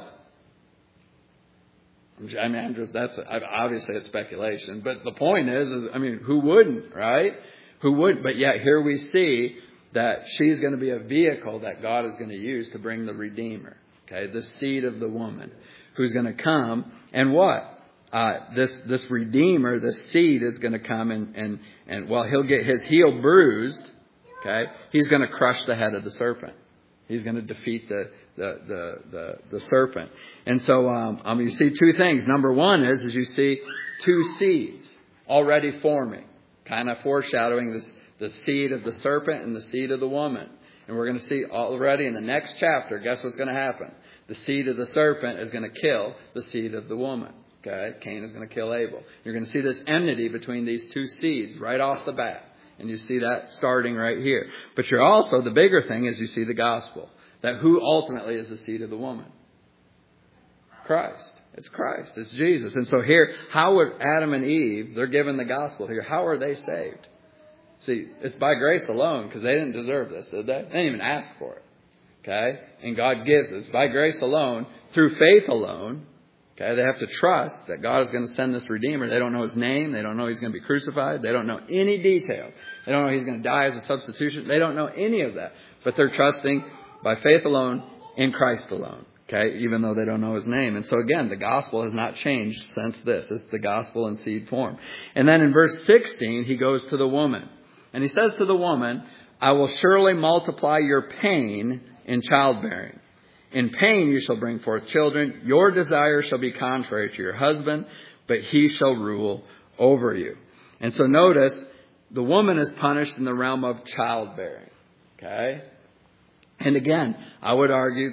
I mean, that's obviously a speculation. But the point is, who wouldn't, right? Who would? But yet here we see that she's going to be a vehicle that God is going to use to bring the Redeemer. Okay, the seed of the woman who's going to come. And what? This Redeemer, this seed is going to come and while he'll get his heel bruised, okay, he's going to crush the head of the serpent. He's going to defeat the serpent. And so you see two things. Number one is you see two seeds already forming, kind of foreshadowing the seed of the serpent and the seed of the woman. And we're going to see already in the next chapter, guess what's going to happen? The seed of the serpent is going to kill the seed of the woman. Okay? Cain is going to kill Abel. You're going to see this enmity between these two seeds right off the bat. And you see that starting right here. But you're also, the bigger thing is you see the gospel. That who ultimately is the seed of the woman? Christ. It's Christ. It's Jesus. And so here, how would Adam and Eve, they're given the gospel here, how are they saved? See, it's by grace alone, because they didn't deserve this, did they? They didn't even ask for it. Okay? And God gives it. It's by grace alone, through faith alone. Okay? They have to trust that God is going to send this Redeemer. They don't know His name. They don't know He's going to be crucified. They don't know any details. They don't know He's going to die as a substitution. They don't know any of that. But they're trusting by faith alone in Christ alone. Okay? Even though they don't know His name. And so again, the gospel has not changed since this. It's the gospel in seed form. And then in verse 16, He goes to the woman. And He says to the woman, I will surely multiply your pain in childbearing. In pain you shall bring forth children. Your desire shall be contrary to your husband, but he shall rule over you. And so notice, the woman is punished in the realm of childbearing. Okay? And again, I would argue,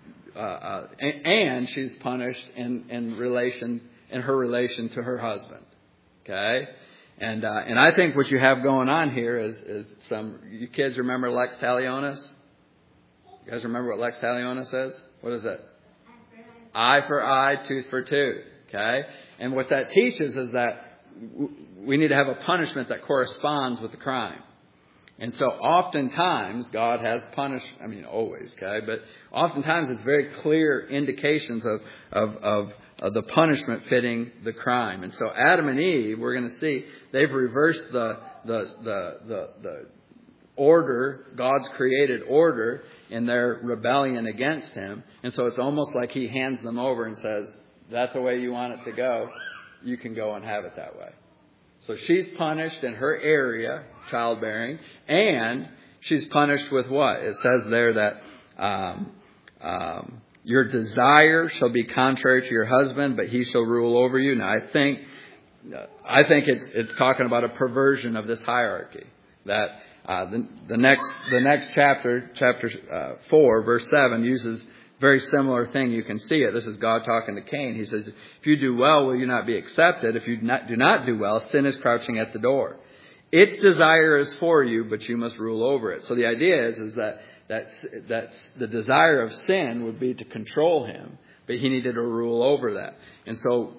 and she's punished in her relation to her husband. Okay? And I think what you have going on here is you kids remember Lex Talionis? You guys remember what Lex Talionis says? What is it? Eye for eye, tooth for tooth. Okay? And what that teaches is that we need to have a punishment that corresponds with the crime. And so oftentimes God has punished, always, okay? But oftentimes it's very clear indications of the punishment fitting the crime. And so Adam and Eve, we're going to see, they've reversed the order, God's created order, in their rebellion against Him. And so it's almost like He hands them over and says, that's the way you want it to go. You can go and have it that way. So she's punished in her area, childbearing, and she's punished with what? It says there that your desire shall be contrary to your husband, but he shall rule over you. Now, I think it's talking about a perversion of this hierarchy. That the next chapter 4, verse 7, uses very similar thing. You can see it. This is God talking to Cain. He says, if you do well, will you not be accepted? If you do not do well, sin is crouching at the door. Its desire is for you, but you must rule over it. So the idea is that the desire of sin would be to control him, but he needed to rule over that. And so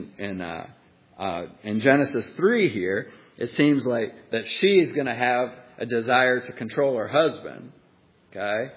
in Genesis 3 here, it seems like that she's going to have a desire to control her husband. Okay.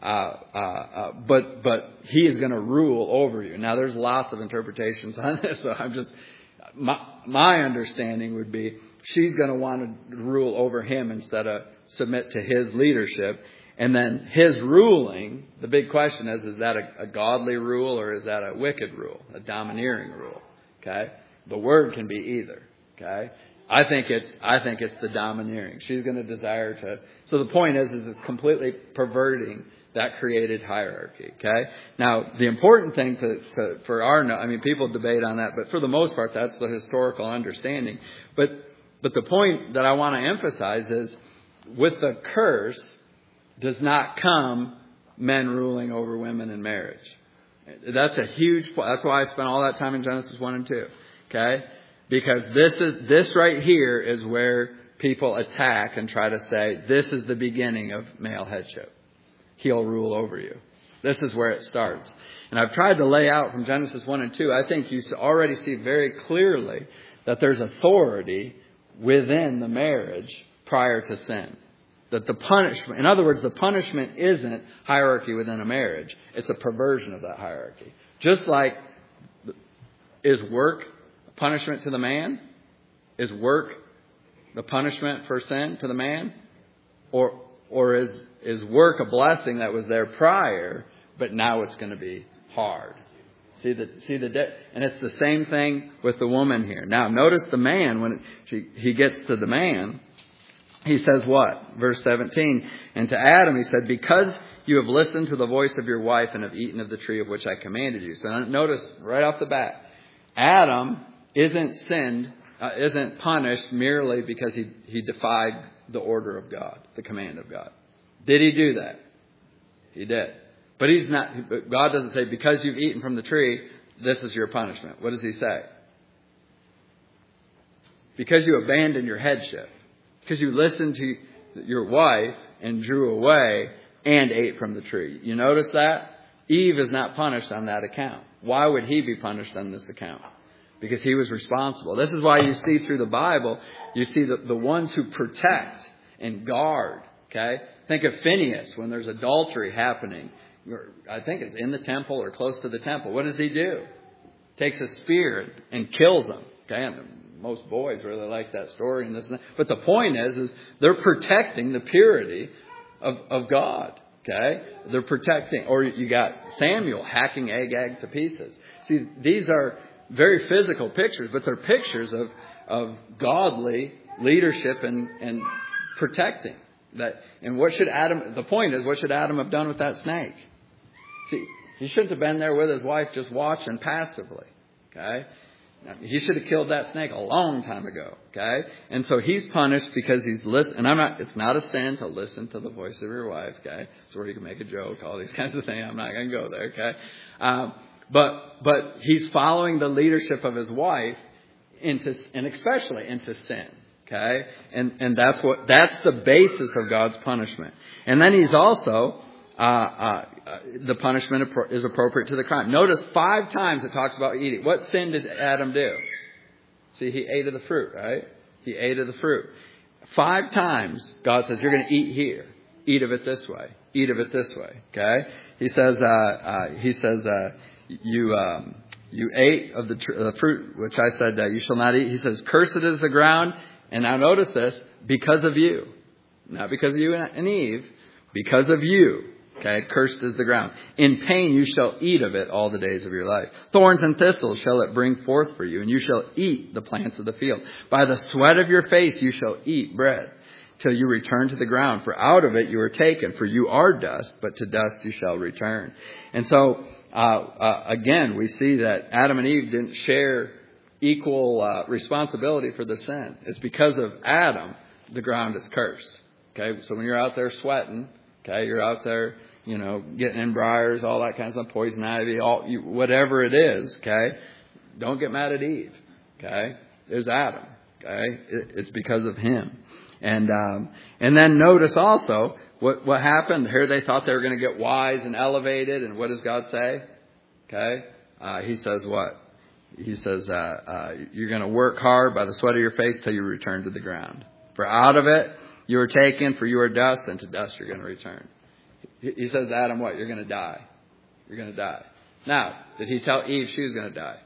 But he is going to rule over you. Now, there's lots of interpretations on this. So my understanding would be she's going to want to rule over him instead of submit to his leadership. And then his ruling, the big question is that a godly rule or is that a wicked rule, a domineering rule? Okay. The word can be either. Okay. I think it's the domineering. She's going to desire to. So the point is it's completely perverting that created hierarchy. Okay. Now the important thing people debate on that, but for the most part that's the historical understanding. But the point that I want to emphasize is with the curse does not come men ruling over women in marriage. That's a huge point. That's why I spent all that time in Genesis 1 and 2. Okay. Because this right here is where people attack and try to say, this is the beginning of male headship. He'll rule over you. This is where it starts. And I've tried to lay out from Genesis 1 and 2, I think you already see very clearly that there's authority within the marriage prior to sin. That the punishment, in other words, the punishment isn't hierarchy within a marriage. It's a perversion of that hierarchy. Just like, is work punishment to the man? Is work the punishment for sin to the man? Or is work a blessing that was there prior, but now it's going to be hard? And it's the same thing with the woman here. Now, notice the man, when he gets to the man, he says what? Verse 17. And to Adam he said, because you have listened to the voice of your wife and have eaten of the tree of which I commanded you. So notice right off the bat, Adam isn't punished merely because he defied the order of God, the command of God. Did he do that? He did. But he's not. God doesn't say, because you've eaten from the tree, this is your punishment. What does he say? Because you abandoned your headship. Because you listened to your wife and drew away and ate from the tree. You notice that? Eve is not punished on that account. Why would he be punished on this account? Because he was responsible. This is why you see through the Bible, you see the ones who protect and guard. Okay? Think of Phineas when there's adultery happening. I think it's in the temple or close to the temple. What does he do? Takes a spear and kills them. Okay? And most boys really like that story and this and that. But the point is they're protecting the purity of God. Okay? They're protecting. Or you got Samuel hacking Agag to pieces. See, these are very physical pictures, but they're pictures of godly leadership and protecting. And what should Adam, the point is, what should Adam have done with that snake? See, he shouldn't have been there with his wife just watching passively. Okay? He should have killed that snake a long time ago. Okay? And so he's punished because he's listening. And it's not a sin to listen to the voice of your wife. Okay? It's where you can make a joke, all these kinds of things. I'm not going to go there. Okay? But he's following the leadership of his wife and especially into sin. Okay? And that's the basis of God's punishment. And then he's also, the punishment is appropriate to the crime. Notice 5 times it talks about eating. What sin did Adam do? See, he ate of the fruit, right? He ate of the fruit. 5 times God says, you're going to eat here. Eat of it this way. Eat of it this way. Okay? He says, you ate of the fruit, which I said you shall not eat. He says, cursed is the ground. And now notice this, because of you. Not because of you and Eve, because of you. Okay, cursed is the ground. In pain you shall eat of it all the days of your life. Thorns and thistles shall it bring forth for you, and you shall eat the plants of the field. By the sweat of your face you shall eat bread, till you return to the ground. For out of it you are taken, for you are dust, but to dust you shall return. And so, again, we see that Adam and Eve didn't share equal responsibility for the sin. It's because of Adam, the ground is cursed. Okay, so when you're out there sweating, okay, you're out there, getting in briars, all that kind of stuff, poison ivy, whatever it is, okay, don't get mad at Eve. Okay, there's Adam. Okay, it's because of him. And then notice also what happened here. They thought they were going to get wise and elevated, and what does God say? Okay, He says what? He says, you're going to work hard by the sweat of your face till you return to the ground. For out of it you are taken, for you are dust, and to dust you're going to return. He says to Adam, what? You're going to die. You're going to die. Now, did he tell Eve she was going to die?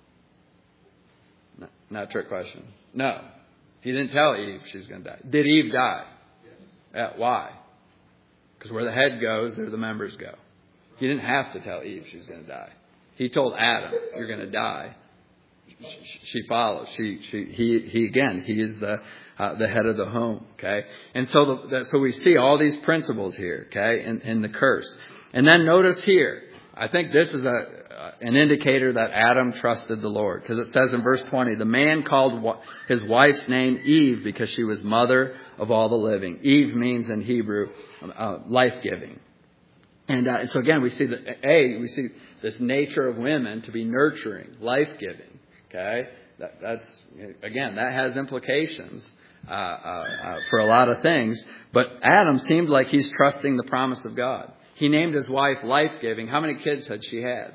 No, not a trick question. No. He didn't tell Eve she was going to die. Did Eve die? Yes. Why? Because where the head goes, there the members go. He didn't have to tell Eve she was going to die. He told Adam, you're going to die. She follows. He is the head of the home. Okay. And so we see all these principles here. Okay. In the curse. And then notice here, I think this is an indicator that Adam trusted the Lord. Because it says in verse 20, the man called his wife's name Eve because she was mother of all the living. Eve means in Hebrew, life-giving. And so again, we see this nature of women to be nurturing, life-giving. Okay, that has implications for a lot of things. But Adam seemed like he's trusting the promise of God. He named his wife life-giving. How many kids had she had?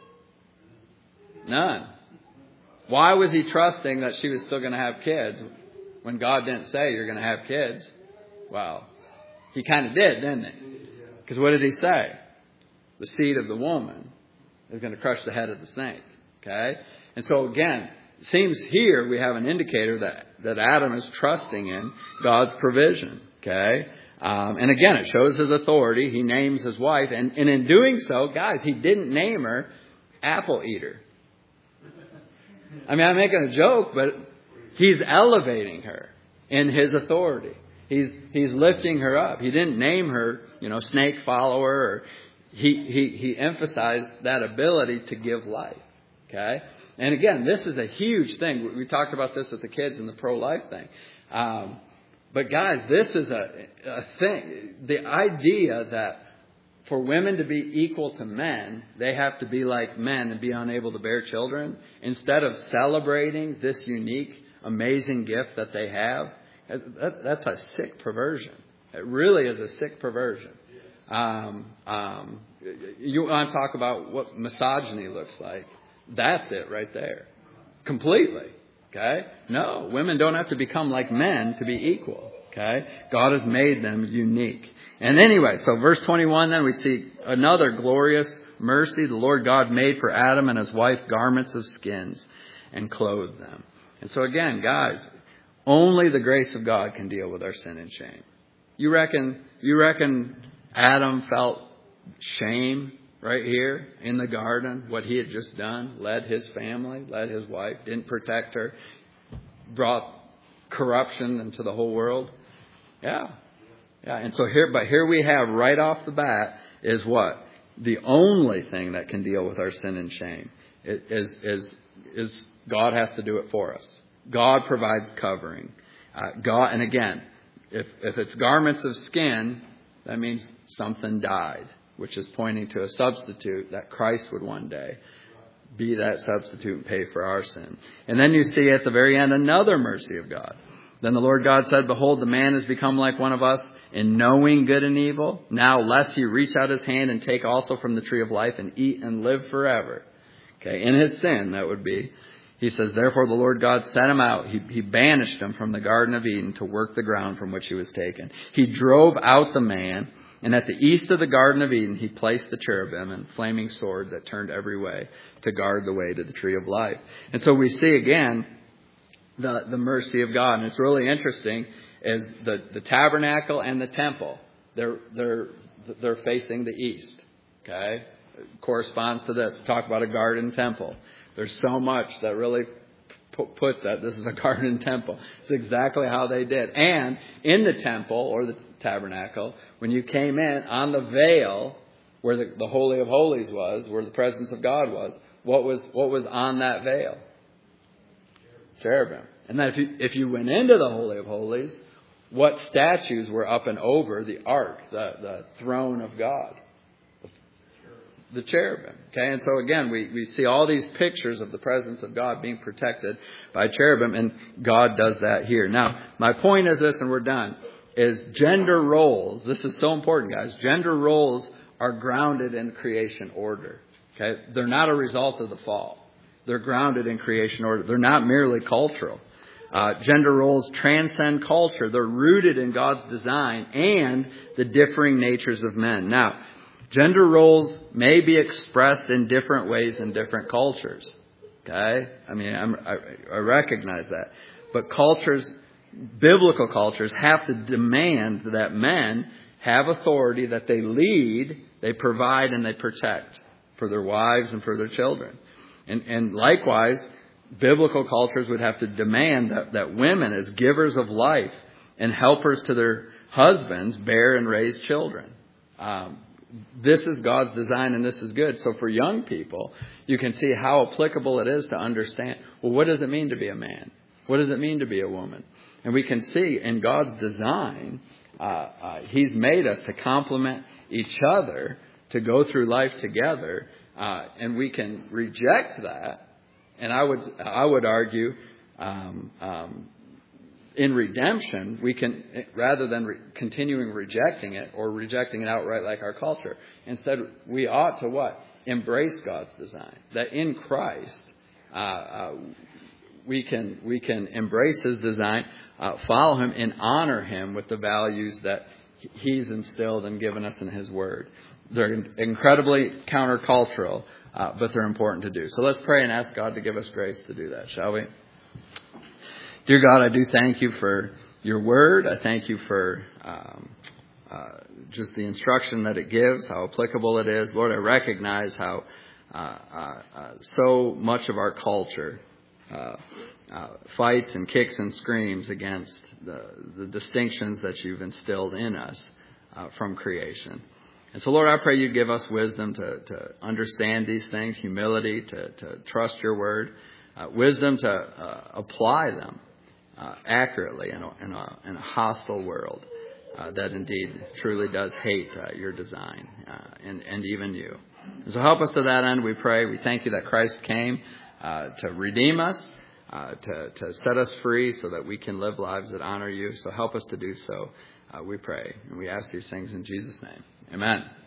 None. Why was he trusting that she was still going to have kids when God didn't say you're going to have kids? Well, he kind of did, didn't he? Because what did he say? The seed of the woman is going to crush the head of the snake. Okay? And so again, it seems here we have an indicator that Adam is trusting in God's provision. Okay? And again, it shows his authority. He names his wife. And in doing so, guys, he didn't name her Apple Eater. I mean, I'm making a joke, but he's elevating her in his authority. He's lifting her up. He didn't name her, snake follower. Or he emphasized that ability to give life. Okay? And again, this is a huge thing. We talked about this with the kids in the pro-life thing. But guys, this is a thing. The idea that for women to be equal to men, they have to be like men and be unable to bear children, instead of celebrating this unique, amazing gift that they have, that's a sick perversion. It really is a sick perversion. You want to talk about what misogyny looks like? That's it right there. Completely. Okay? No, women don't have to become like men to be equal. Okay? God has made them unique. And anyway, so verse 21, then we see another glorious mercy. The Lord God made for Adam and his wife garments of skins and clothed them. And so again, guys, only the grace of God can deal with our sin and shame. You reckon Adam felt shame right here in the garden, what he had just done, led his family, led his wife, didn't protect her, brought corruption into the whole world? Yeah. And so here we have right off the bat is what? The only thing that can deal with our sin and shame is God has to do it for us. God provides covering. God, and again, if it's garments of skin, that means something died, which is pointing to a substitute that Christ would one day be that substitute and pay for our sin. And then you see at the very end another mercy of God. Then the Lord God said, "Behold, the man has become like one of us in knowing good and evil. Now lest he reach out his hand and take also from the tree of life and eat and live forever." Okay, in his sin, that would be. He says, "Therefore the Lord God sent him out. He banished him from the Garden of Eden to work the ground from which he was taken. He drove out the man, and at the east of the Garden of Eden he placed the cherubim and flaming sword that turned every way to guard the way to the tree of life." And so we see again the mercy of God. And it's really interesting is the tabernacle and the temple. They're facing the east. Okay? It corresponds to this. Talk about a garden temple. There's so much that really puts that this is a garden temple. It's exactly how they did. And in the temple or the tabernacle, when you came in on the veil where the Holy of Holies was, where the presence of God was, what was on that veil? Cherubim. And then if you went into the Holy of Holies, what statues were up and over the ark, the throne of God? The cherubim. Okay, and so again, we see all these pictures of the presence of God being protected by cherubim, and God does that here. Now, my point is this, and we're done, is gender roles. This is so important, guys. Gender roles are grounded in creation order. Okay, they're not a result of the fall. They're grounded in creation order. They're not merely cultural. Gender roles transcend culture. They're rooted in God's design and the differing natures of men. Now, gender roles may be expressed in different ways in different cultures. Okay? I mean, I recognize that. But biblical cultures have to demand that men have authority, that they lead, they provide, and they protect for their wives and for their children. And likewise, biblical cultures would have to demand that women, as givers of life and helpers to their husbands, bear and raise children. This is God's design, and this is good. So for young people, you can see how applicable it is to understand, well, what does it mean to be a man? What does it mean to be a woman? And we can see in God's design, He's made us to complement each other, to go through life together, and we can reject that. And I would argue, in redemption, we can, rather than continuing rejecting it or rejecting it outright like our culture, instead we ought to what? Embrace God's design. That in Christ, we can embrace His design, follow Him, and honor Him with the values that He's instilled and given us in His Word. They're incredibly countercultural, but they're important to do. So let's pray and ask God to give us grace to do that, shall we? Dear God, I do thank you for your word. I thank you for just the instruction that it gives, how applicable it is. Lord, I recognize how so much of our culture fights and kicks and screams against the distinctions that you've instilled in us from creation. And so, Lord, I pray you give us wisdom to understand these things, humility, to trust your word, wisdom to apply them accurately in a hostile world that indeed truly does hate your design and even you. And so help us to that end, we pray. We thank you that Christ came to redeem us, to set us free so that we can live lives that honor you. So help us to do so, we pray. And we ask these things in Jesus' name. Amen.